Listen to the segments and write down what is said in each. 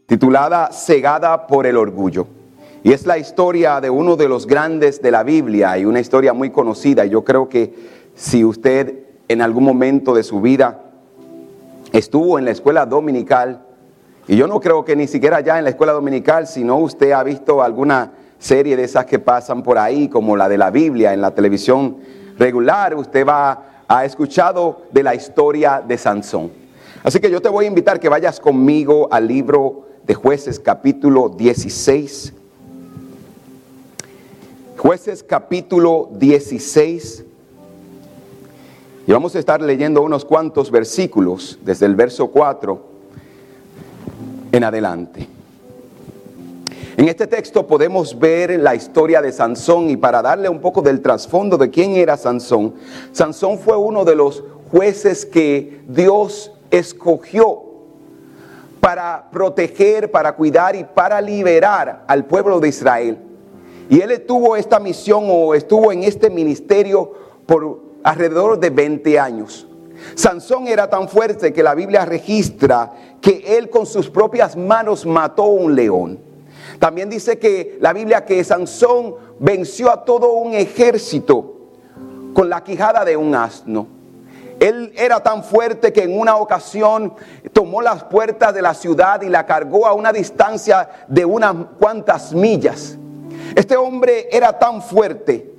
titulada Cegada por el orgullo. Y es la historia de uno de los grandes de la Biblia y una historia muy conocida. Yo creo que si usted en algún momento de su vida estuvo en la escuela dominical, y yo no creo que ni siquiera ya en la escuela dominical, sino usted ha visto alguna serie de esas que pasan por ahí, como la de la Biblia en la televisión regular, usted ha escuchado de la historia de Sansón. Así que yo te voy a invitar que vayas conmigo al libro de Jueces capítulo 16. Jueces capítulo 16. Y vamos a estar leyendo unos cuantos versículos desde el verso 4 en adelante. En este texto podemos ver la historia de Sansón, y para darle un poco del trasfondo de quién era Sansón, Sansón fue uno de los jueces que Dios escogió para proteger, para cuidar y para liberar al pueblo de Israel. Y él tuvo esta misión o estuvo en este ministerio por alrededor de 20 años. Sansón era tan fuerte que la Biblia registra que él con sus propias manos mató un león. También dice que la Biblia que Sansón venció a todo un ejército con la quijada de un asno. Él era tan fuerte que en una ocasión tomó las puertas de la ciudad y la cargó a una distancia de unas cuantas millas. Este hombre era tan fuerte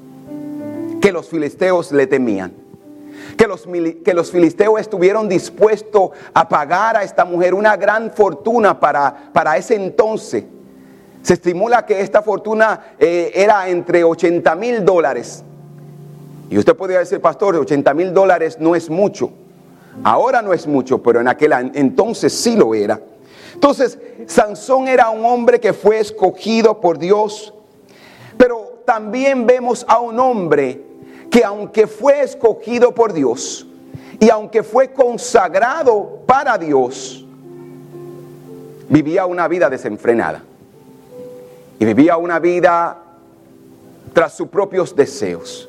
que los filisteos le temían. Que los filisteos estuvieron dispuestos a pagar a esta mujer una gran fortuna para ese entonces. Se estimula que esta fortuna era entre $80,000. Y usted podría decir, pastor, $80,000 no es mucho. Ahora no es mucho, pero en aquel entonces sí lo era. Entonces, Sansón era un hombre que fue escogido por Dios. Pero también vemos a un hombre que aunque fue escogido por Dios y aunque fue consagrado para Dios, vivía una vida desenfrenada. Y vivía una vida tras sus propios deseos.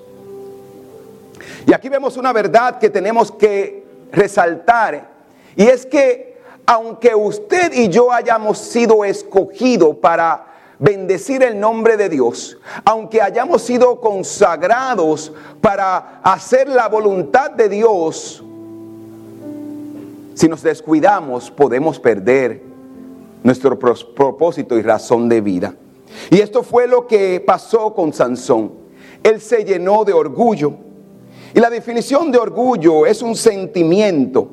Y aquí vemos una verdad que tenemos que resaltar. Y es que aunque usted y yo hayamos sido escogidos para bendecir el nombre de Dios, aunque hayamos sido consagrados para hacer la voluntad de Dios, si nos descuidamos podemos perder nuestro propósito y razón de vida. Y esto fue lo que pasó con Sansón. Él se llenó de orgullo. Y la definición de orgullo es un sentimiento.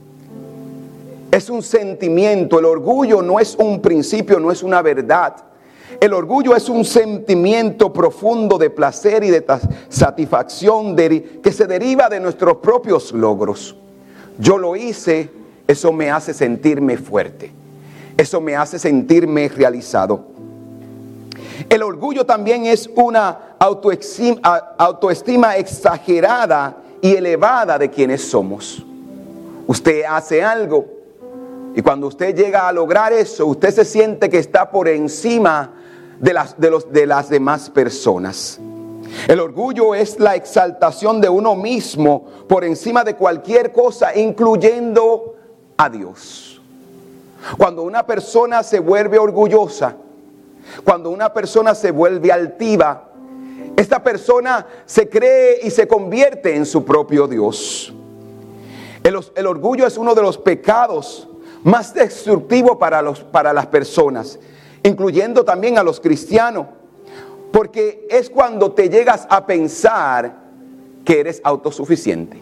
Es un sentimiento. El orgullo no es un principio, no es una verdad. El orgullo es un sentimiento profundo de placer y de satisfacción que se deriva de nuestros propios logros. Yo lo hice, eso me hace sentirme fuerte. Eso me hace sentirme realizado. El orgullo también es una autoestima exagerada y elevada de quienes somos. Usted hace algo y cuando usted llega a lograr eso, usted se siente que está por encima de las demás personas. El orgullo es la exaltación de uno mismo por encima de cualquier cosa, incluyendo a Dios. Cuando una persona se vuelve orgullosa, cuando una persona se vuelve altiva, esta persona se cree y se convierte en su propio Dios. El orgullo es uno de los pecados más destructivos para las personas, incluyendo también a los cristianos, porque es cuando te llegas a pensar que eres autosuficiente.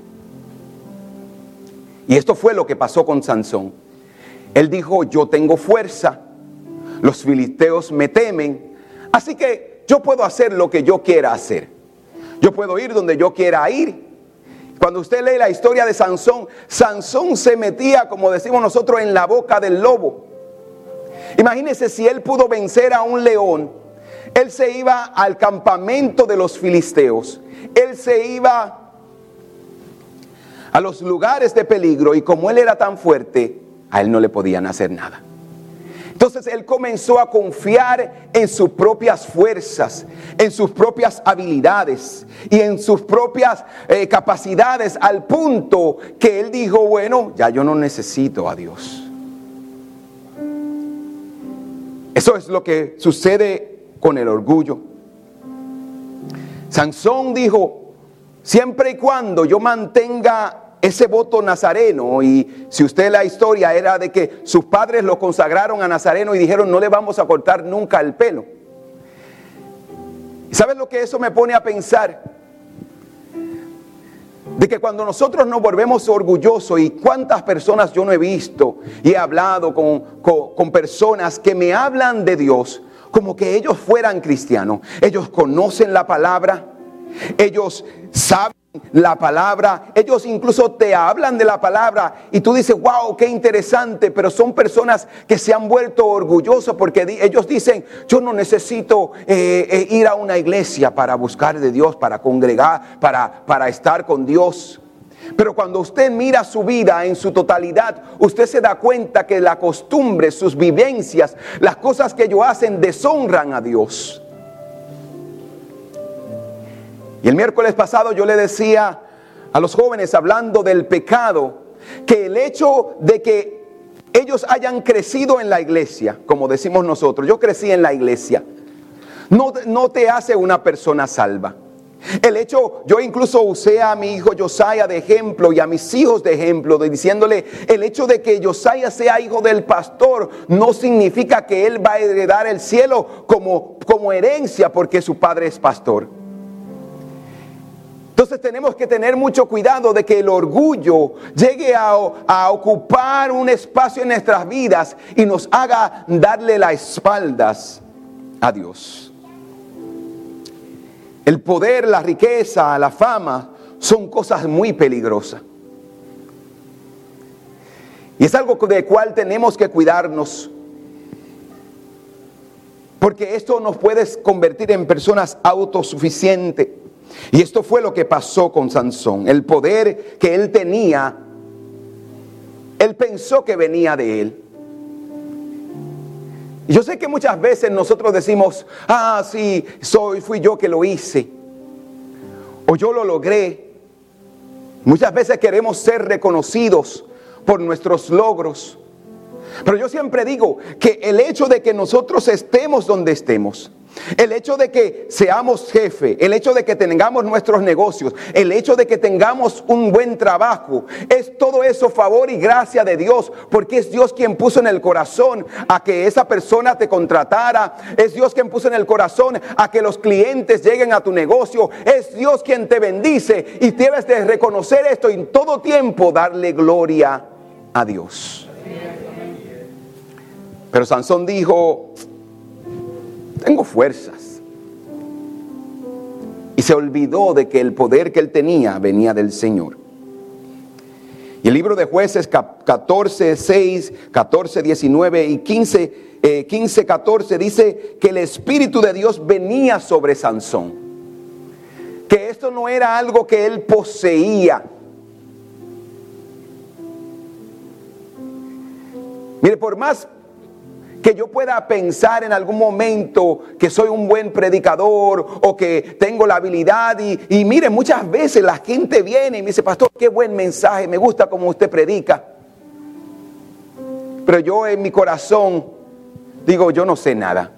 Y esto fue lo que pasó con Sansón. Él dijo, yo tengo fuerza, los filisteos me temen, así que yo puedo hacer lo que yo quiera hacer. Yo puedo ir donde yo quiera ir. Cuando usted lee la historia de Sansón, Sansón se metía, como decimos nosotros, en la boca del lobo. Imagínese si él pudo vencer a un león. Él se iba al campamento de los filisteos. Él se iba a los lugares de peligro y como él era tan fuerte, a él no le podían hacer nada. Entonces él comenzó a confiar en sus propias fuerzas, en sus propias habilidades y en sus propias capacidades, al punto que él dijo, bueno, ya yo no necesito a Dios. Eso es lo que sucede con el orgullo. Sansón dijo, siempre y cuando yo mantenga ese voto nazareno, y si usted la historia era de que sus padres lo consagraron a nazareno y dijeron, no le vamos a cortar nunca el pelo. ¿Sabes lo que eso me pone a pensar? De que cuando nosotros nos volvemos orgullosos, y cuántas personas yo no he visto y he hablado con personas que me hablan de Dios como que ellos fueran cristianos. Ellos conocen la palabra, ellos saben la palabra, ellos incluso te hablan de la palabra y tú dices, wow, qué interesante, pero son personas que se han vuelto orgullosos porque ellos dicen, yo no necesito ir a una iglesia para buscar de Dios, para congregar, para estar con Dios. Pero cuando usted mira su vida en su totalidad, usted se da cuenta que la costumbre, sus vivencias, las cosas que ellos hacen deshonran a Dios. Y el miércoles pasado yo le decía a los jóvenes, hablando del pecado, que el hecho de que ellos hayan crecido en la iglesia, como decimos nosotros, yo crecí en la iglesia, no te hace una persona salva. El hecho, yo incluso usé a mi hijo Josiah de ejemplo y a mis hijos de ejemplo, diciéndole, el hecho de que Josiah sea hijo del pastor no significa que él va a heredar el cielo como herencia porque su padre es pastor. Entonces tenemos que tener mucho cuidado de que el orgullo llegue a ocupar un espacio en nuestras vidas y nos haga darle las espaldas a Dios. El poder, la riqueza, la fama son cosas muy peligrosas. Y es algo de cual tenemos que cuidarnos. Porque esto nos puede convertir en personas autosuficientes. Y esto fue lo que pasó con Sansón. El poder que él tenía, él pensó que venía de él. Y yo sé que muchas veces nosotros decimos, sí, fui yo que lo hice, o yo lo logré. Muchas veces queremos ser reconocidos por nuestros logros. Pero yo siempre digo que el hecho de que nosotros estemos donde estemos, el hecho de que seamos jefe, el hecho de que tengamos nuestros negocios, el hecho de que tengamos un buen trabajo, es todo eso favor y gracia de Dios, porque es Dios quien puso en el corazón a que esa persona te contratara, es Dios quien puso en el corazón a que los clientes lleguen a tu negocio, es Dios quien te bendice y debes de reconocer esto y en todo tiempo darle gloria a Dios. Pero Sansón dijo, tengo fuerzas. Y se olvidó de que el poder que él tenía venía del Señor. Y el libro de Jueces 14, 6, 14, 19 y 15, 14 dice que el Espíritu de Dios venía sobre Sansón. Que esto no era algo que él poseía. Mire, por más que yo pueda pensar en algún momento que soy un buen predicador o que tengo la habilidad y mire, muchas veces la gente viene y me dice, pastor, qué buen mensaje, me gusta como usted predica. Pero yo en mi corazón digo, yo no sé nada.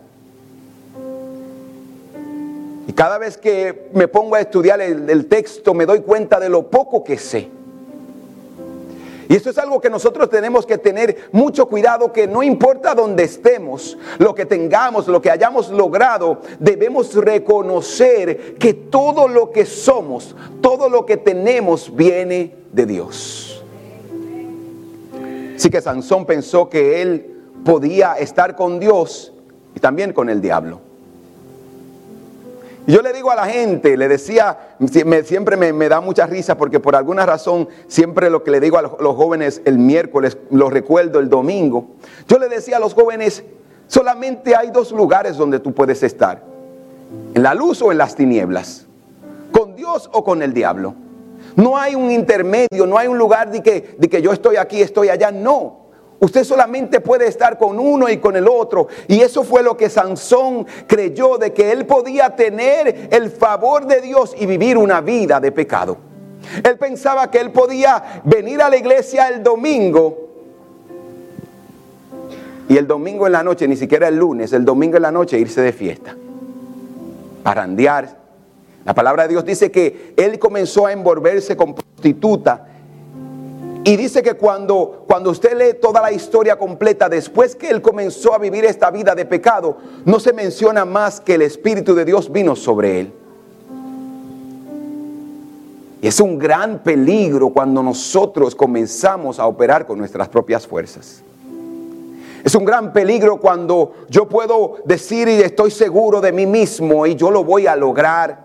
Y cada vez que me pongo a estudiar el texto me doy cuenta de lo poco que sé. Y esto es algo que nosotros tenemos que tener mucho cuidado, que no importa dónde estemos, lo que tengamos, lo que hayamos logrado, debemos reconocer que todo lo que somos, todo lo que tenemos viene de Dios. Así que Sansón pensó que él podía estar con Dios y también con el diablo. Yo le digo a la gente, le decía, siempre me da mucha risa porque por alguna razón siempre lo que le digo a los jóvenes el miércoles, lo recuerdo el domingo. Yo le decía a los jóvenes, solamente hay dos lugares donde tú puedes estar, en la luz o en las tinieblas, con Dios o con el diablo. No hay un intermedio, no hay un lugar de que yo estoy aquí, estoy allá, no. Usted solamente puede estar con uno y con el otro. Y eso fue lo que Sansón creyó, de que él podía tener el favor de Dios y vivir una vida de pecado. Él pensaba que él podía venir a la iglesia el domingo y el domingo en la noche, ni siquiera el lunes, el domingo en la noche irse de fiesta, parrandear. La palabra de Dios dice que él comenzó a envolverse con prostituta. Y dice que cuando usted lee toda la historia completa, después que él comenzó a vivir esta vida de pecado, no se menciona más que el Espíritu de Dios vino sobre él. Y es un gran peligro cuando nosotros comenzamos a operar con nuestras propias fuerzas. Es un gran peligro cuando yo puedo decir y estoy seguro de mí mismo y yo lo voy a lograr.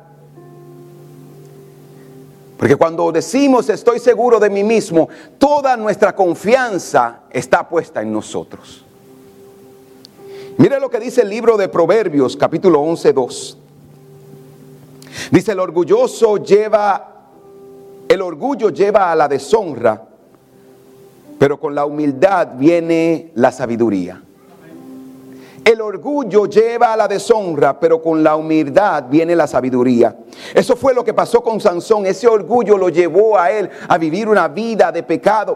Porque cuando decimos estoy seguro de mí mismo, toda nuestra confianza está puesta en nosotros. Mire lo que dice el libro de Proverbios, capítulo 11:2. Dice, el orgullo lleva a la deshonra, pero con la humildad viene la sabiduría. El orgullo lleva a la deshonra, pero con la humildad viene la sabiduría. Eso fue lo que pasó con Sansón. Ese orgullo lo llevó a él a vivir una vida de pecado,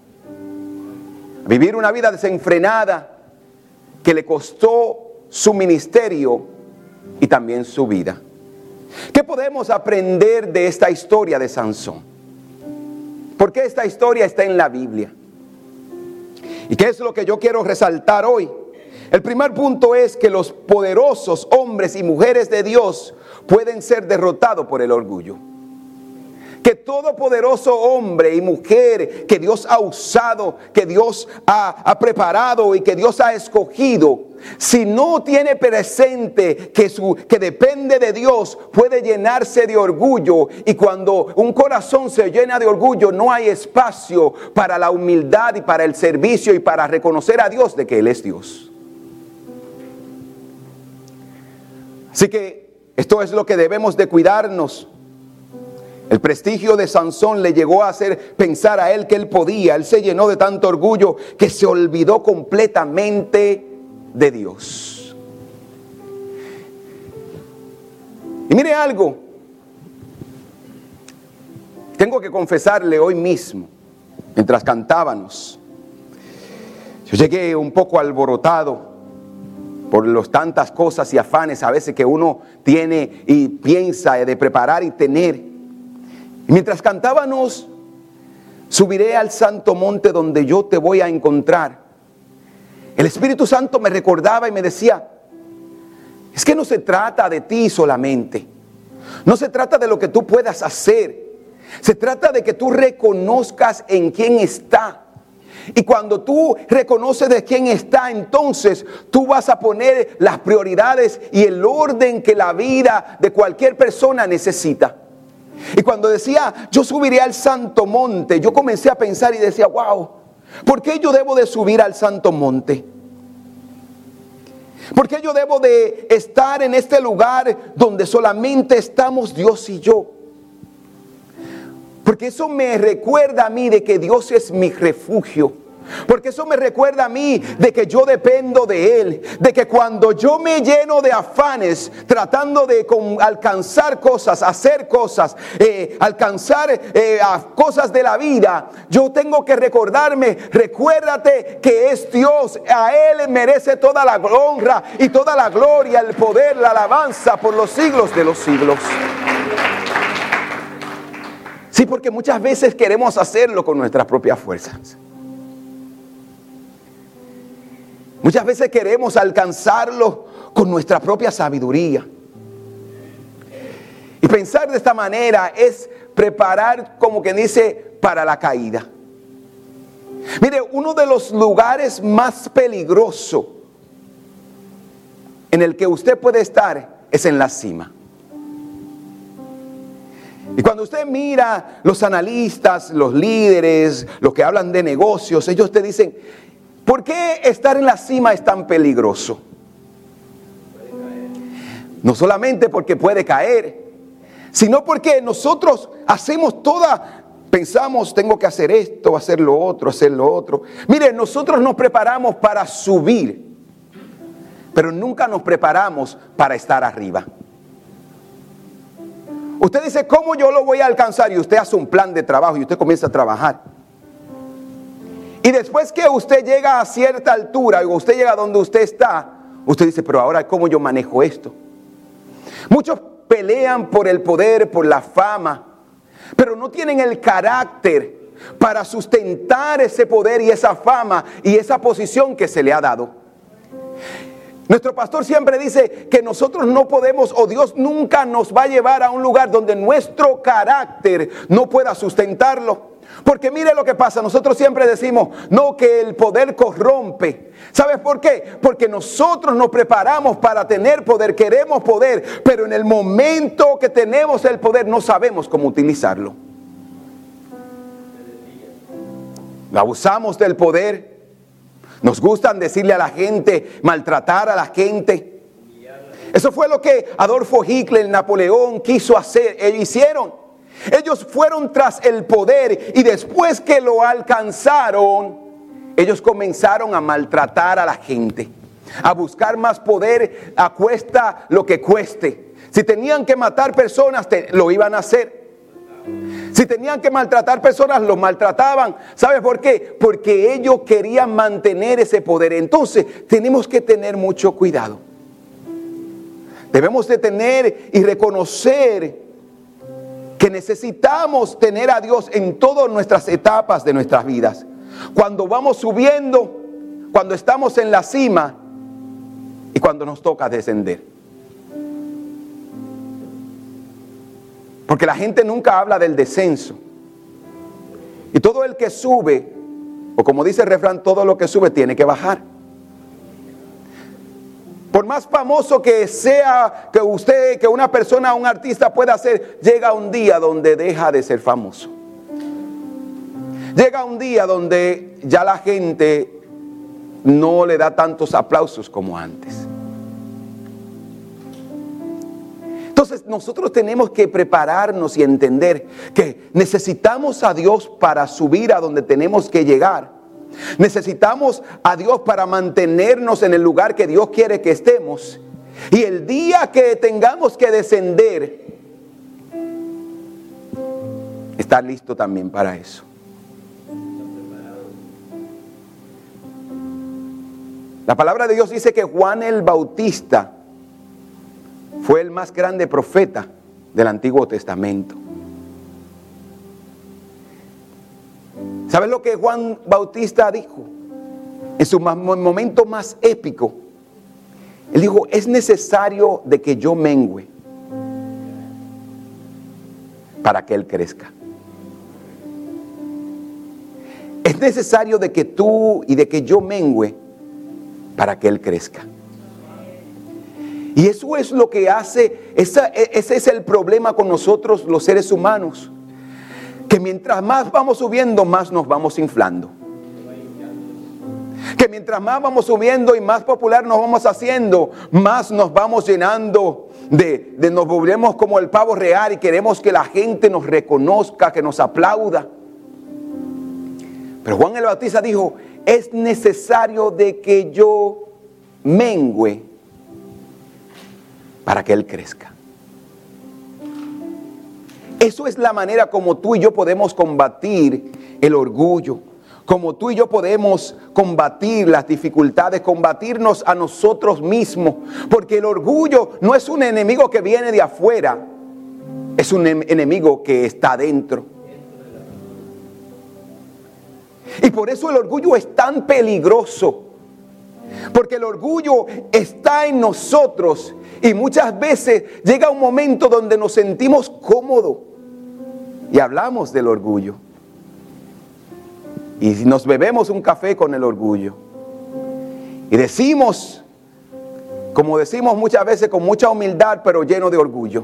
a vivir una vida desenfrenada que le costó su ministerio y también su vida. ¿Qué podemos aprender de esta historia de Sansón? ¿Por qué esta historia está en la Biblia? ¿Y qué es lo que yo quiero resaltar hoy? El primer punto es que los poderosos hombres y mujeres de Dios pueden ser derrotados por el orgullo. Que todo poderoso hombre y mujer que Dios ha usado, que Dios ha preparado y que Dios ha escogido, si no tiene presente que depende de Dios, puede llenarse de orgullo. Y cuando un corazón se llena de orgullo, no hay espacio para la humildad y para el servicio y para reconocer a Dios de que Él es Dios. Así que esto es lo que debemos de cuidarnos. El prestigio de Sansón le llegó a hacer pensar a él que él podía. Él se llenó de tanto orgullo que se olvidó completamente de Dios. Y mire algo. Tengo que confesarle hoy mismo, mientras cantábamos, yo llegué un poco alborotado por las tantas cosas y afanes a veces que uno tiene y piensa de preparar y tener. Y mientras cantábamos, subiré al santo monte donde yo te voy a encontrar. El Espíritu Santo me recordaba y me decía, es que no se trata de ti solamente. No se trata de lo que tú puedas hacer. Se trata de que tú reconozcas en quién está. Y cuando tú reconoces de quién está, entonces tú vas a poner las prioridades y el orden que la vida de cualquier persona necesita. Y cuando decía, yo subiré al santo monte, yo comencé a pensar y decía, wow, ¿por qué yo debo de subir al santo monte? ¿Por qué yo debo de estar en este lugar donde solamente estamos Dios y yo? Porque eso me recuerda a mí de que Dios es mi refugio. Porque eso me recuerda a mí de que yo dependo de Él. De que cuando yo me lleno de afanes, tratando de alcanzar cosas, hacer cosas, alcanzar cosas de la vida, yo tengo que recordarme, recuérdate que es Dios. A Él merece toda la honra y toda la gloria, el poder, la alabanza por los siglos de los siglos. Sí, porque muchas veces queremos hacerlo con nuestras propias fuerzas. Muchas veces queremos alcanzarlo con nuestra propia sabiduría. Y pensar de esta manera es preparar, como quien dice, para la caída. Mire, uno de los lugares más peligrosos en el que usted puede estar es en la cima. Y cuando usted mira los analistas, los líderes, los que hablan de negocios, ellos te dicen, ¿por qué estar en la cima es tan peligroso? No solamente porque puede caer, sino porque nosotros hacemos pensamos, tengo que hacer esto, hacer lo otro. Mire, nosotros nos preparamos para subir, pero nunca nos preparamos para estar arriba. Usted dice, ¿cómo yo lo voy a alcanzar? Y usted hace un plan de trabajo y usted comienza a trabajar. Y después que usted llega a cierta altura, o usted llega a donde usted está, usted dice, pero ahora ¿cómo yo manejo esto? Muchos pelean por el poder, por la fama, pero no tienen el carácter para sustentar ese poder y esa fama y esa posición que se le ha dado. Nuestro pastor siempre dice que nosotros no podemos, o Dios nunca nos va a llevar a un lugar donde nuestro carácter no pueda sustentarlo. Porque mire lo que pasa, nosotros siempre decimos, no, que el poder corrompe. ¿Sabes por qué? Porque nosotros nos preparamos para tener poder, queremos poder, pero en el momento que tenemos el poder no sabemos cómo utilizarlo. Abusamos del poder, nos gustan decirle a la gente, maltratar a la gente. Eso fue lo que Adolfo Hitler, Napoleón quiso hacer, ellos hicieron. Ellos fueron tras el poder y después que lo alcanzaron, ellos comenzaron a maltratar a la gente, a buscar más poder a cuesta lo que cueste. Si tenían que matar personas, lo iban a hacer. Si tenían que maltratar personas, los maltrataban. ¿Sabes por qué? Porque ellos querían mantener ese poder. Entonces, tenemos que tener mucho cuidado. Debemos de tener y reconocer que necesitamos tener a Dios en todas nuestras etapas de nuestras vidas. Cuando vamos subiendo, cuando estamos en la cima y cuando nos toca descender. Porque la gente nunca habla del descenso. Y todo el que sube, o como dice el refrán, todo lo que sube tiene que bajar. Por más famoso que sea, que una persona, un artista pueda ser, llega un día donde deja de ser famoso. Llega un día donde ya la gente no le da tantos aplausos como antes. Entonces nosotros tenemos que prepararnos y entender que necesitamos a Dios para subir a donde tenemos que llegar. Necesitamos a Dios para mantenernos en el lugar que Dios quiere que estemos. Y el día que tengamos que descender, estar listo también para eso. La palabra de Dios dice que Juan el Bautista fue el más grande profeta del Antiguo Testamento. ¿Sabes lo que Juan Bautista dijo? En su momento más épico, él dijo, es necesario de que yo mengüe para que él crezca. Es necesario de que tú y de que yo mengüe para que él crezca. Y eso es lo que hace, ese es el problema con nosotros los seres humanos. Que mientras más vamos subiendo, más nos vamos inflando. Que mientras más vamos subiendo y más popular nos vamos haciendo, más nos vamos llenando nos volvemos como el pavo real y queremos que la gente nos reconozca, que nos aplauda. Pero Juan el Bautista dijo, es necesario de que yo mengüe para que él crezca. Eso es la manera como tú y yo podemos combatir el orgullo, como tú y yo podemos combatir las dificultades, combatirnos a nosotros mismos, porque el orgullo no es un enemigo que viene de afuera, es un enemigo que está dentro. Y por eso el orgullo es tan peligroso, porque el orgullo está en nosotros y muchas veces llega un momento donde nos sentimos cómodos y hablamos del orgullo y nos bebemos un café con el orgullo y decimos, como decimos muchas veces, con mucha humildad pero lleno de orgullo.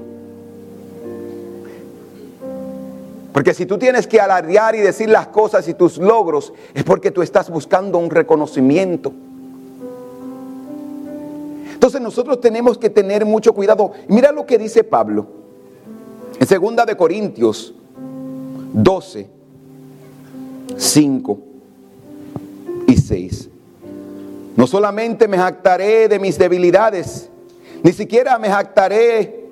Porque si tú tienes que alardear y decir las cosas y tus logros, es porque tú estás buscando un reconocimiento. Entonces nosotros tenemos que tener mucho cuidado. Mira lo que dice Pablo en 2 de Corintios 12, 5 y 6. No solamente me jactaré de mis debilidades, ni siquiera me jactaré,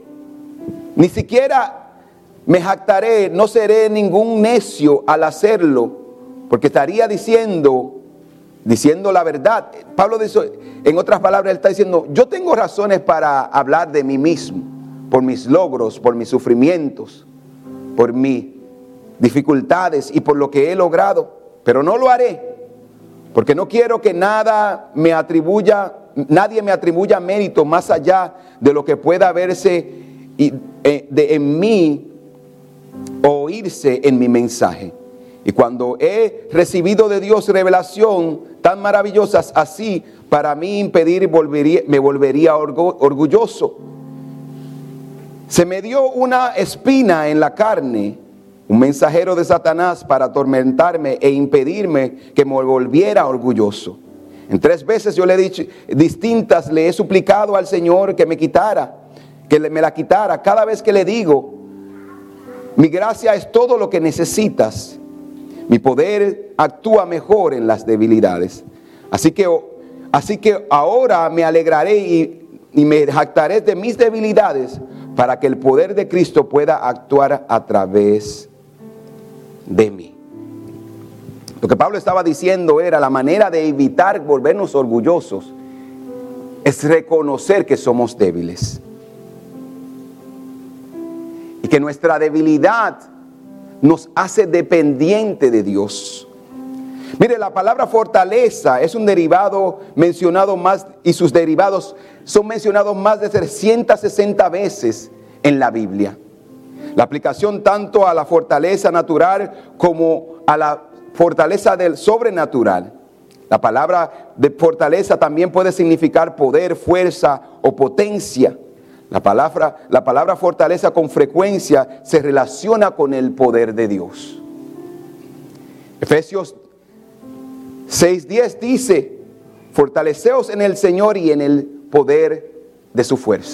no seré ningún necio al hacerlo, porque estaría diciendo la verdad. Pablo dice, en otras palabras, él está diciendo, yo tengo razones para hablar de mí mismo, por mis logros, por mis sufrimientos, por mis dificultades y por lo que he logrado, pero no lo haré, porque no quiero que nadie me atribuya mérito más allá de lo que pueda verse en mí o oírse en mi mensaje. Y cuando he recibido de Dios revelación tan maravillosas así, para mí impedir me volvería orgulloso. Se me dio una espina en la carne, un mensajero de Satanás para atormentarme e impedirme que me volviera orgulloso. En 3 veces yo le he dicho, distintas, le he suplicado al Señor que me la quitara. Cada vez que le digo, mi gracia es todo lo que necesitas. Mi poder actúa mejor en las debilidades. Así que ahora me alegraré y me jactaré de mis debilidades para que el poder de Cristo pueda actuar a través de mí. Lo que Pablo estaba diciendo era la manera de evitar volvernos orgullosos es reconocer que somos débiles. Y que nuestra debilidad nos hace dependiente de Dios. Mire, la palabra fortaleza es un derivado mencionado más, y sus derivados son mencionados más de 360 veces en la Biblia. La aplicación tanto a la fortaleza natural como a la fortaleza del sobrenatural. La palabra de fortaleza también puede significar poder, fuerza o potencia. La palabra fortaleza con frecuencia se relaciona con el poder de Dios. Efesios 6:10 dice, fortaleceos en el Señor y en el poder de su fuerza.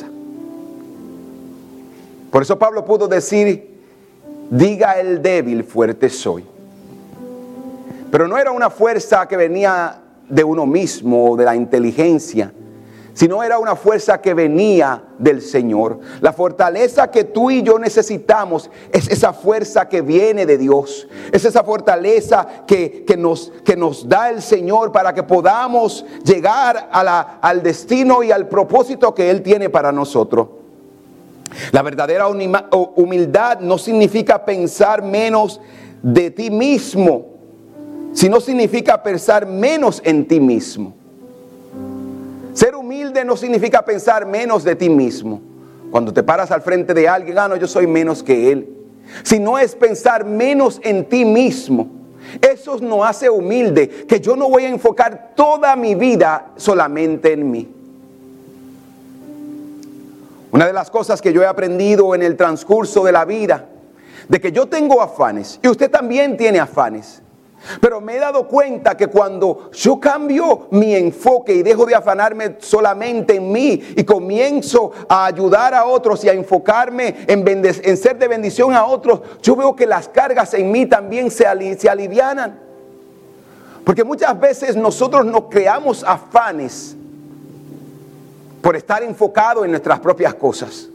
Por eso Pablo pudo decir, diga el débil, fuerte soy. Pero no era una fuerza que venía de uno mismo o de la inteligencia, sino era una fuerza que venía del Señor. La fortaleza que tú y yo necesitamos es esa fuerza que viene de Dios. Es esa fortaleza que nos da el Señor para que podamos llegar al destino y al propósito que Él tiene para nosotros. La verdadera humildad no significa pensar menos de ti mismo, sino significa pensar menos en ti mismo. Ser humilde no significa pensar menos de ti mismo. Cuando te paras al frente de alguien, no, yo soy menos que él. Sino es pensar menos en ti mismo. Eso nos hace humilde, que yo no voy a enfocar toda mi vida solamente en mí. Una de las cosas que yo he aprendido en el transcurso de la vida, de que yo tengo afanes, y usted también tiene afanes. Pero me he dado cuenta que cuando yo cambio mi enfoque y dejo de afanarme solamente en mí y comienzo a ayudar a otros y a enfocarme en ser de bendición a otros, yo veo que las cargas en mí también se alivianan. Porque muchas veces nosotros nos creamos afanes por estar enfocados en nuestras propias cosas.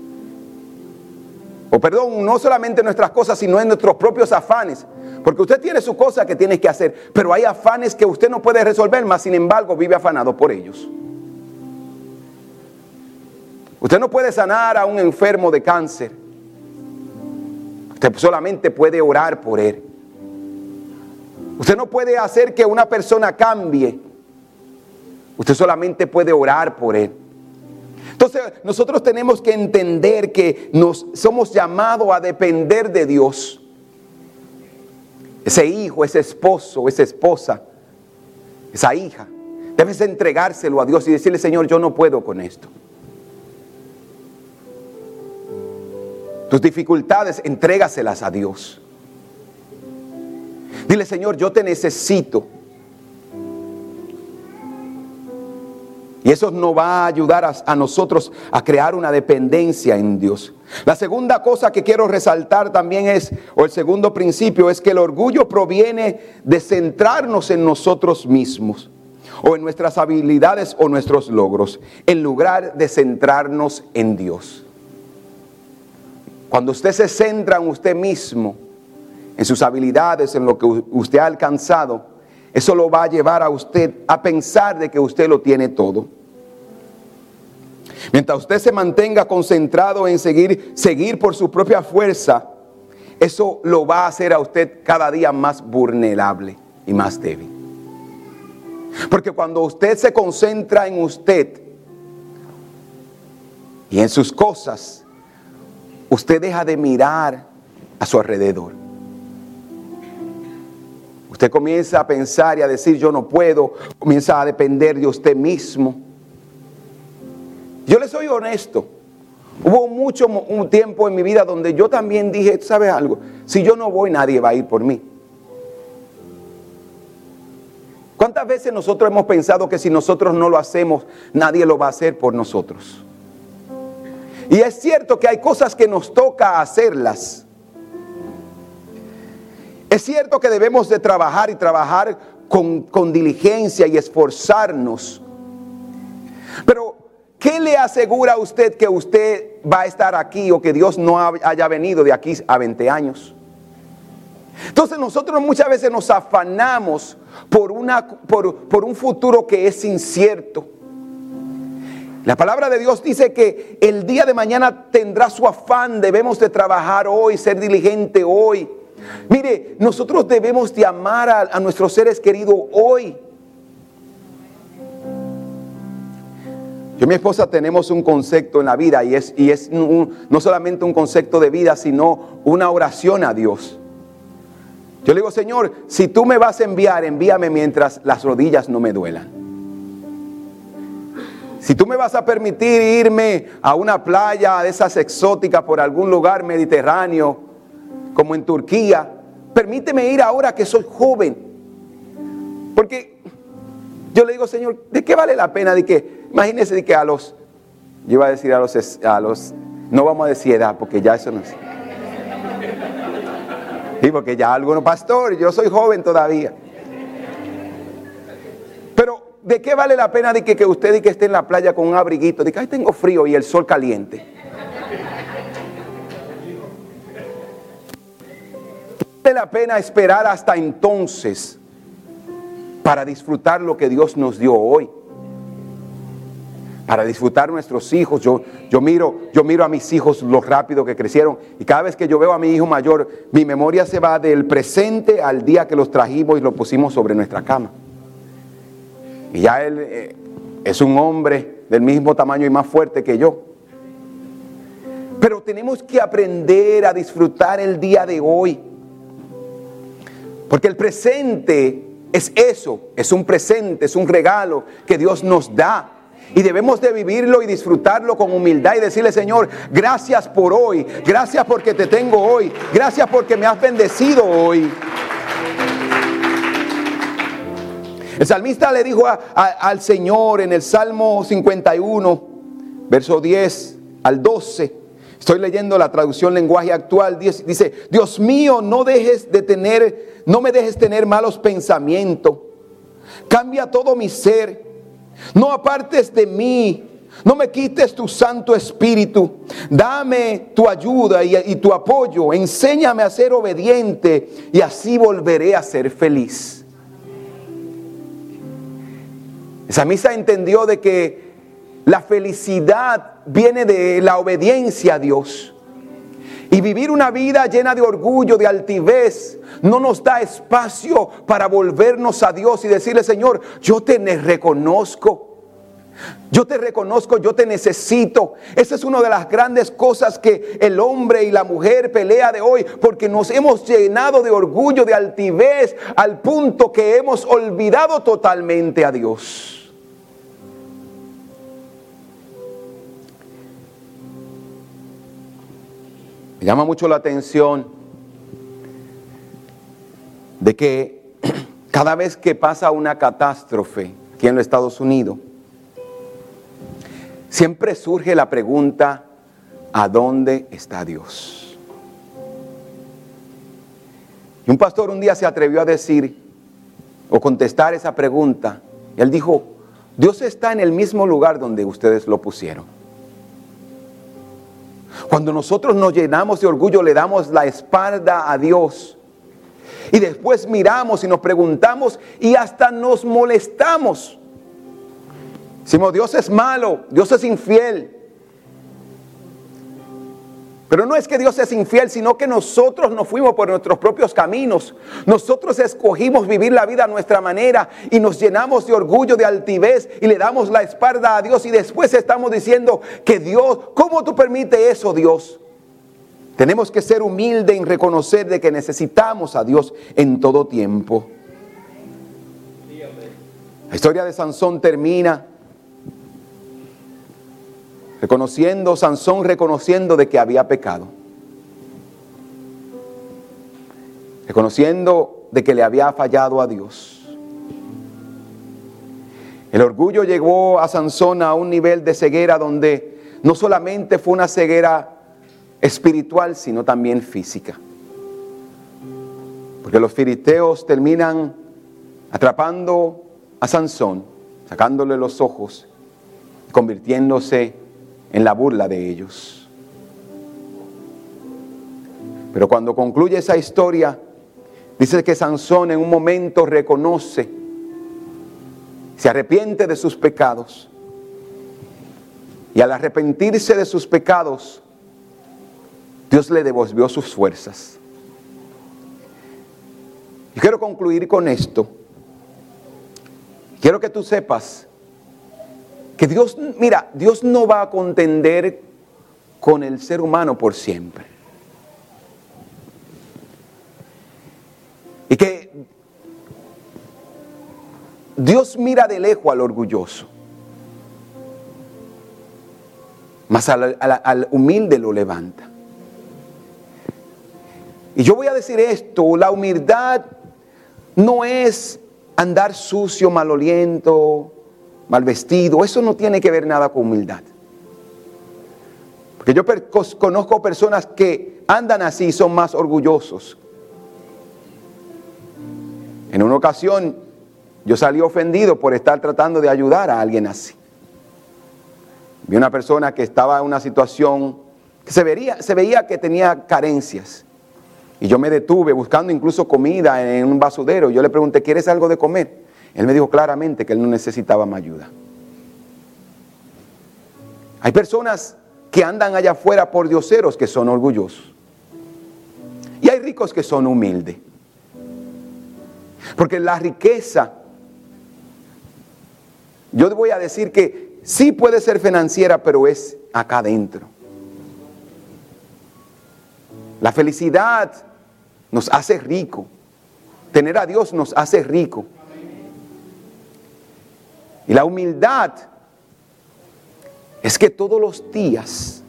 O perdón, no solamente en nuestras cosas, sino en nuestros propios afanes. Porque usted tiene su cosa que tiene que hacer, pero hay afanes que usted no puede resolver, más sin embargo vive afanado por ellos. Usted no puede sanar a un enfermo de cáncer. Usted solamente puede orar por él. Usted no puede hacer que una persona cambie. Usted solamente puede orar por él. Entonces nosotros tenemos que entender que somos llamados a depender de Dios. Ese hijo, ese esposo, esa esposa, esa hija, debes entregárselo a Dios y decirle, Señor, yo no puedo con esto. Tus dificultades, entrégaselas a Dios. Dile, Señor, yo te necesito. Y eso nos va a ayudar a nosotros a crear una dependencia en Dios. La segunda cosa que quiero resaltar también el segundo principio es que el orgullo proviene de centrarnos en nosotros mismos o en nuestras habilidades o nuestros logros, en lugar de centrarnos en Dios. Cuando usted se centra en usted mismo en sus habilidades, en lo que usted ha alcanzado, eso lo va a llevar a usted a pensar de que usted lo tiene todo. Mientras usted se mantenga concentrado en seguir por su propia fuerza, eso lo va a hacer a usted cada día más vulnerable y más débil. Porque cuando usted se concentra en usted y en sus cosas, usted deja de mirar a su alrededor. Usted comienza a pensar y a decir yo no puedo, comienza a depender de usted mismo. Yo le soy honesto, hubo un tiempo en mi vida donde yo también dije, ¿sabes algo? Si yo no voy, nadie va a ir por mí. ¿Cuántas veces nosotros hemos pensado que si nosotros no lo hacemos, nadie lo va a hacer por nosotros? Y es cierto que hay cosas que nos toca hacerlas. Es cierto que debemos de trabajar y trabajar con diligencia y esforzarnos. Pero, ¿qué le asegura a usted que usted va a estar aquí o que Dios no haya venido de aquí a 20 años? Entonces nosotros muchas veces nos afanamos por un futuro que es incierto. La palabra de Dios dice que el día de mañana tendrá su afán. Debemos de trabajar hoy, ser diligente hoy. Mire, nosotros debemos de amar a nuestros seres queridos hoy. Yo y mi esposa tenemos un concepto en la vida y es no solamente un concepto de vida, sino una oración a Dios. Yo le digo, Señor, si tú me vas a enviar, envíame mientras las rodillas no me duelan. Si tú me vas a permitir irme a una playa de esas exóticas por algún lugar mediterráneo, como en Turquía, permíteme ir ahora que soy joven. Porque yo le digo, Señor, ¿de qué vale la pena? Imagínese de que yo iba a decir a los, no vamos a decir edad, porque ya eso no es. Sí, porque ya algunos pastores, yo soy joven todavía. Pero, ¿de qué vale la pena de que usted esté en la playa con un abriguito? De que, ay, tengo frío y el sol caliente. ¿Vale la pena esperar hasta entonces para disfrutar lo que Dios nos dio hoy? Para disfrutar nuestros hijos. Yo miro a mis hijos lo rápido que crecieron, y cada vez que yo veo a mi hijo mayor, mi memoria se va del presente al día que los trajimos y los pusimos sobre nuestra cama. Y ya él es un hombre del mismo tamaño y más fuerte que yo. Pero tenemos que aprender a disfrutar el día de hoy. Porque el presente es eso, es un presente, es un regalo que Dios nos da. Y debemos de vivirlo y disfrutarlo con humildad y decirle, Señor, gracias por hoy, gracias porque te tengo hoy, gracias porque me has bendecido hoy. El salmista le dijo al Señor en el Salmo 51, verso 10 al 12, estoy leyendo la traducción lenguaje actual, dice, Dios mío, no me dejes tener malos pensamientos, cambia todo mi ser. No apartes de mí, no me quites tu Santo Espíritu. Dame tu ayuda y tu apoyo. Enséñame a ser obediente y así volveré a ser feliz. El salmista entendió de que la felicidad viene de la obediencia a Dios. Y vivir una vida llena de orgullo, de altivez, no nos da espacio para volvernos a Dios y decirle, Señor, yo te reconozco, yo te necesito. Esa es una de las grandes cosas que el hombre y la mujer pelea de hoy, porque nos hemos llenado de orgullo, de altivez, al punto que hemos olvidado totalmente a Dios. Me llama mucho la atención de que cada vez que pasa una catástrofe aquí en los Estados Unidos, siempre surge la pregunta, ¿a dónde está Dios? Y un pastor un día se atrevió a decir o contestar esa pregunta. Y él dijo, Dios está en el mismo lugar donde ustedes lo pusieron. Cuando nosotros nos llenamos de orgullo, le damos la espalda a Dios. Y después miramos y nos preguntamos y hasta nos molestamos. Decimos, Dios es malo, Dios es infiel. Pero no es que Dios es infiel, sino que nosotros nos fuimos por nuestros propios caminos. Nosotros escogimos vivir la vida a nuestra manera y nos llenamos de orgullo, de altivez y le damos la espalda a Dios. Y después estamos diciendo que Dios, ¿cómo tú permites eso, Dios? Tenemos que ser humildes en reconocer de que necesitamos a Dios en todo tiempo. La historia de Sansón termina Sansón reconociendo de que había pecado. Reconociendo de que le había fallado a Dios. El orgullo llevó a Sansón a un nivel de ceguera donde no solamente fue una ceguera espiritual, sino también física. Porque los filisteos terminan atrapando a Sansón, sacándole los ojos, convirtiéndose en la burla de ellos. Pero cuando concluye esa historia, dice que Sansón en un momento reconoce, se arrepiente de sus pecados. Y al arrepentirse de sus pecados, Dios le devolvió sus fuerzas. Y quiero concluir con esto. Quiero que tú sepas que Dios, mira, Dios no va a contender con el ser humano por siempre. Y que Dios mira de lejos al orgulloso, mas al humilde lo levanta. Y yo voy a decir esto, la humildad no es andar sucio, maloliento, mal vestido. Eso no tiene que ver nada con humildad. Porque yo conozco personas que andan así y son más orgullosos. En una ocasión yo salí ofendido por estar tratando de ayudar a alguien así. Vi una persona que estaba en una situación que se veía que tenía carencias. Y yo me detuve buscando incluso comida en un basurero. Yo le pregunté, ¿quieres algo de comer? Él me dijo claramente que él no necesitaba más ayuda. Hay personas que andan allá afuera por dioseros que son orgullosos. Y hay ricos que son humildes. Porque la riqueza, yo voy a decir que sí puede ser financiera, pero es acá adentro. La felicidad nos hace rico. Tener a Dios nos hace rico. Y la humildad es que todos los días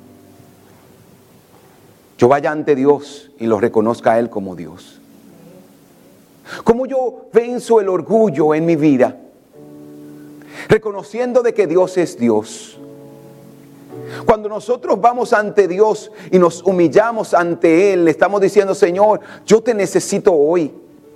yo vaya ante Dios y lo reconozca a Él como Dios. Como yo venzo el orgullo en mi vida, reconociendo de que Dios es Dios. Cuando nosotros vamos ante Dios y nos humillamos ante Él, le estamos diciendo, Señor, yo te necesito hoy.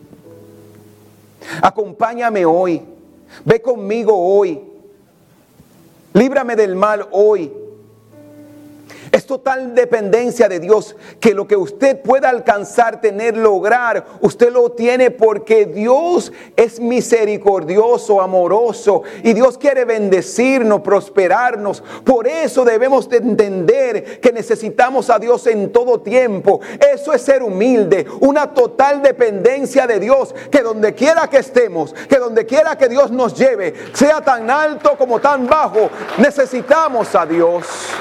Acompáñame hoy. Ve conmigo hoy. Líbrame del mal hoy. Es total dependencia de Dios, que lo que usted pueda alcanzar, tener, lograr, usted lo tiene porque Dios es misericordioso, amoroso, y Dios quiere bendecirnos, prosperarnos. Por eso debemos de entender que necesitamos a Dios en todo tiempo. Eso es ser humilde, una total dependencia de Dios, que donde quiera que estemos, que donde quiera que Dios nos lleve, sea tan alto como tan bajo, necesitamos a Dios.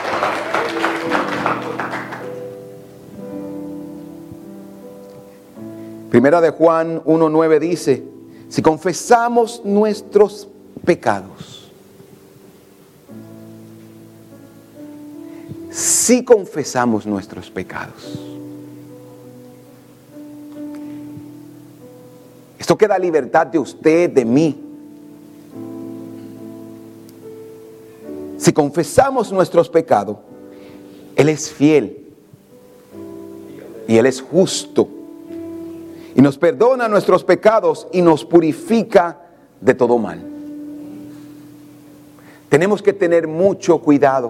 Primera de Juan 1:9 dice, si confesamos nuestros pecados, si confesamos nuestros pecados, esto queda libertad de usted, de mí. Si confesamos nuestros pecados, Él es fiel y Él es justo y nos perdona nuestros pecados y nos purifica de todo mal. Tenemos que tener mucho cuidado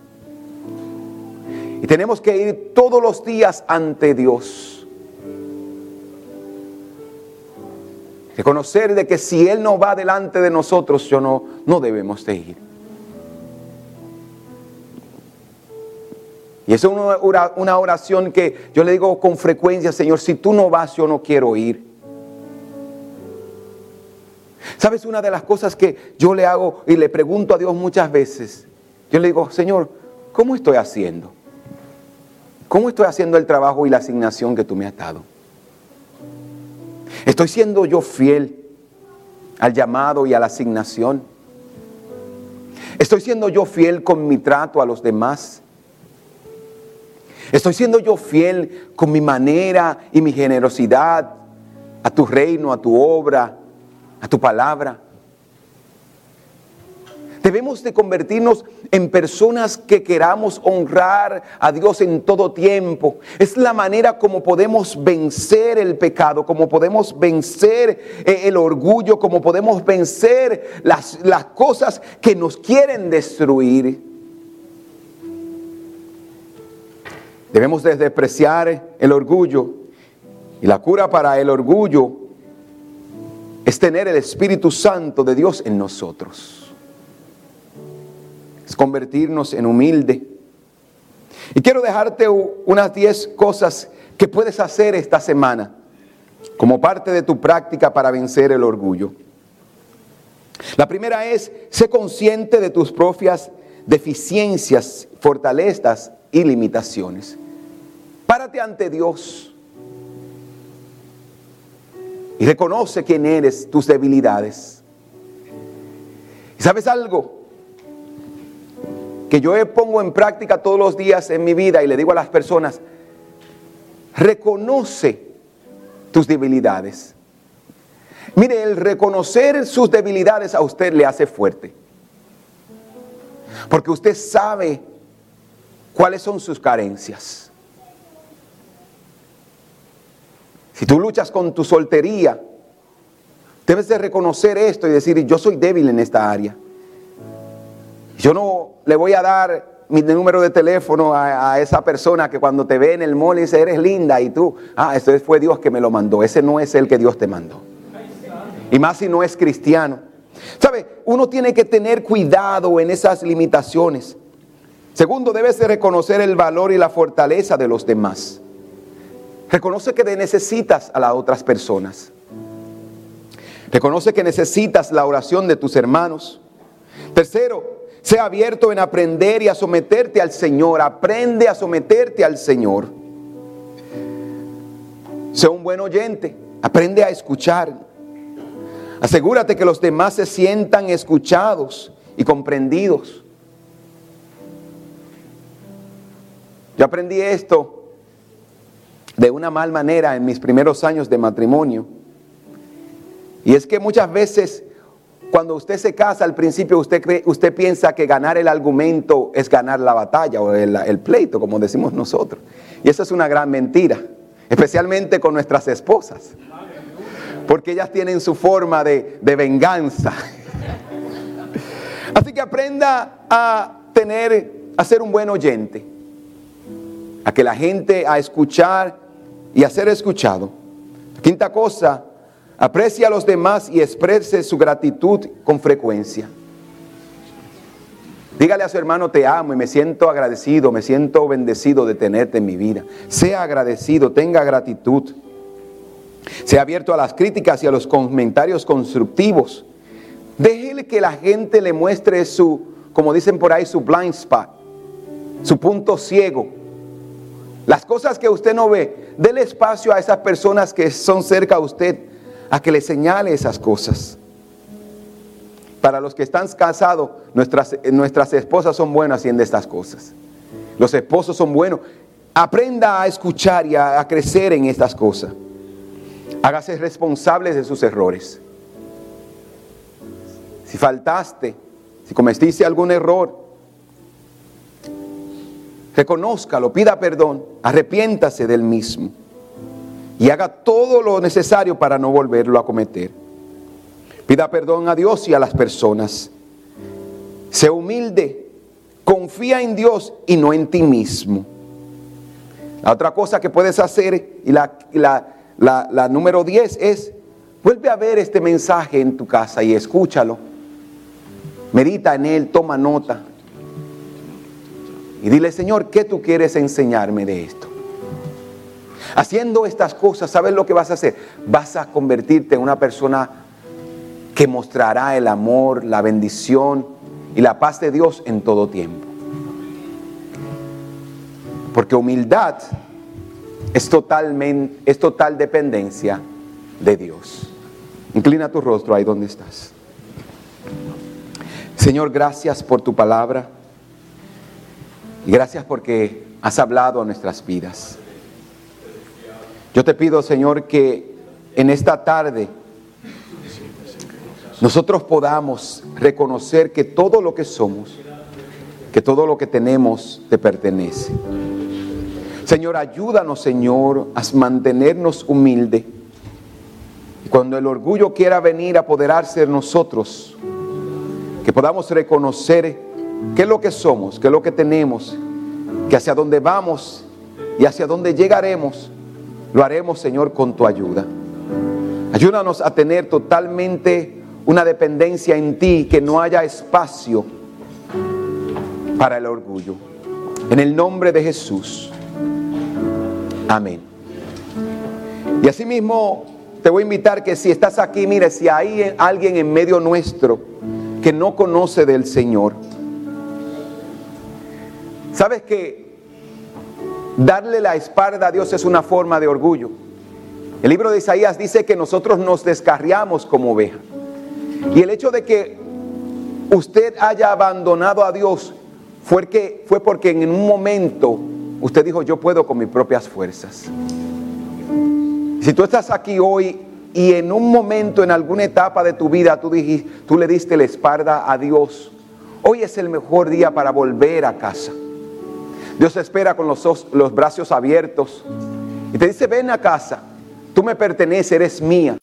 y tenemos que ir todos los días ante Dios. Reconocer de que si Él no va delante de nosotros, no debemos de ir. Y esa es una oración que yo le digo con frecuencia: Señor, si tú no vas, yo no quiero ir. ¿Sabes? Una de las cosas que yo le hago y le pregunto a Dios muchas veces, yo le digo: Señor, ¿cómo estoy haciendo? ¿Cómo estoy haciendo el trabajo y la asignación que tú me has dado? ¿Estoy siendo yo fiel al llamado y a la asignación? ¿Estoy siendo yo fiel con mi trato a los demás? ¿Estoy siendo yo fiel con mi manera y mi generosidad a tu reino, a tu obra, a tu palabra? Debemos de convertirnos en personas que queramos honrar a Dios en todo tiempo. Es la manera como podemos vencer el pecado, como podemos vencer el orgullo, como podemos vencer las cosas que nos quieren destruir. Debemos de despreciar el orgullo, y la cura para el orgullo es tener el Espíritu Santo de Dios en nosotros. Es convertirnos en humilde. Y quiero dejarte unas 10 cosas que puedes hacer esta semana como parte de tu práctica para vencer el orgullo. La primera es: sé consciente de tus propias deficiencias, fortalezas y limitaciones. Párate ante Dios y reconoce quién eres, tus debilidades. ¿Y sabes algo que yo pongo en práctica todos los días en mi vida y le digo a las personas? Reconoce tus debilidades. Mire, el reconocer sus debilidades a usted le hace fuerte, porque usted sabe cuáles son sus carencias. Si tú luchas con tu soltería, debes de reconocer esto y decir: yo soy débil en esta área. Yo no le voy a dar mi número de teléfono a esa persona que cuando te ve en el mall dice: eres linda, y tú: ese fue Dios que me lo mandó. Ese no es el que Dios te mandó. Y más si no es cristiano. ¿Sabe? Uno tiene que tener cuidado en esas limitaciones. Segundo, debes de reconocer el valor y la fortaleza de los demás. Reconoce que necesitas a las otras personas. Reconoce que necesitas la oración de tus hermanos. Tercero, sé abierto en aprender y a someterte al Señor. Aprende a someterte al Señor. Sé un buen oyente. Aprende a escuchar. Asegúrate que los demás se sientan escuchados y comprendidos. Yo aprendí esto de una mal manera en mis primeros años de matrimonio. Y es que muchas veces cuando usted se casa, al principio usted piensa que ganar el argumento es ganar la batalla o el pleito, como decimos nosotros. Y eso es una gran mentira, especialmente con nuestras esposas, porque ellas tienen su forma de venganza. Así que aprenda a ser un buen oyente, a que la gente, a escuchar y a ser escuchado. Quinta cosa: aprecia a los demás y exprese su gratitud con frecuencia. Dígale a su hermano: te amo y me siento agradecido, me siento bendecido de tenerte en mi vida. Sea agradecido, tenga gratitud. Sea abierto a las críticas y a los comentarios constructivos. Déjele que la gente le muestre como dicen por ahí, su blind spot, su punto ciego. Las cosas que usted no ve, déle espacio a esas personas que son cerca a usted, a que le señale esas cosas. Para los que están casados, nuestras esposas son buenas haciendo estas cosas. Los esposos son buenos. Aprenda a escuchar y a crecer en estas cosas. Hágase responsable de sus errores. Si faltaste, si cometiste algún error, reconózcalo, pida perdón, arrepiéntase del mismo y haga todo lo necesario para no volverlo a cometer. Pida perdón a Dios y a las personas. Sé humilde, confía en Dios y no en ti mismo. La otra cosa que puedes hacer, y la número 10 es: Vuelve a ver este mensaje en tu casa y escúchalo. Medita en él, toma nota. Y dile, Señor, ¿qué tú quieres enseñarme de esto? Haciendo estas cosas, ¿sabes lo que vas a hacer? Vas a convertirte en una persona que mostrará el amor, la bendición y la paz de Dios en todo tiempo. Porque humildad es total dependencia de Dios. Inclina tu rostro ahí donde estás. Señor, gracias por tu palabra. Y gracias porque has hablado a nuestras vidas. Yo te pido, Señor, que en esta tarde nosotros podamos reconocer que todo lo que somos, que todo lo que tenemos te pertenece. Señor, ayúdanos, Señor, a mantenernos humildes. Y cuando el orgullo quiera venir a apoderarse de nosotros, que podamos reconocer qué es lo que somos, qué es lo que tenemos, que hacia dónde vamos y hacia dónde llegaremos, lo haremos, Señor, con tu ayuda. Ayúdanos a tener totalmente una dependencia en ti, que no haya espacio para el orgullo. En el nombre de Jesús. Amén. Y asimismo te voy a invitar que si estás aquí, mire, si hay alguien en medio nuestro que no conoce del Señor, ¿sabes que darle la espalda a Dios es una forma de orgullo? El libro de Isaías dice que nosotros nos descarriamos como oveja. Y el hecho de que usted haya abandonado a Dios fue porque en un momento usted dijo, yo puedo con mis propias fuerzas. Si tú estás aquí hoy y en un momento, en alguna etapa de tu vida, tú le diste la espalda a Dios, hoy es el mejor día para volver a casa. Dios espera con los brazos abiertos y te dice, ven a casa, tú me perteneces, eres mía.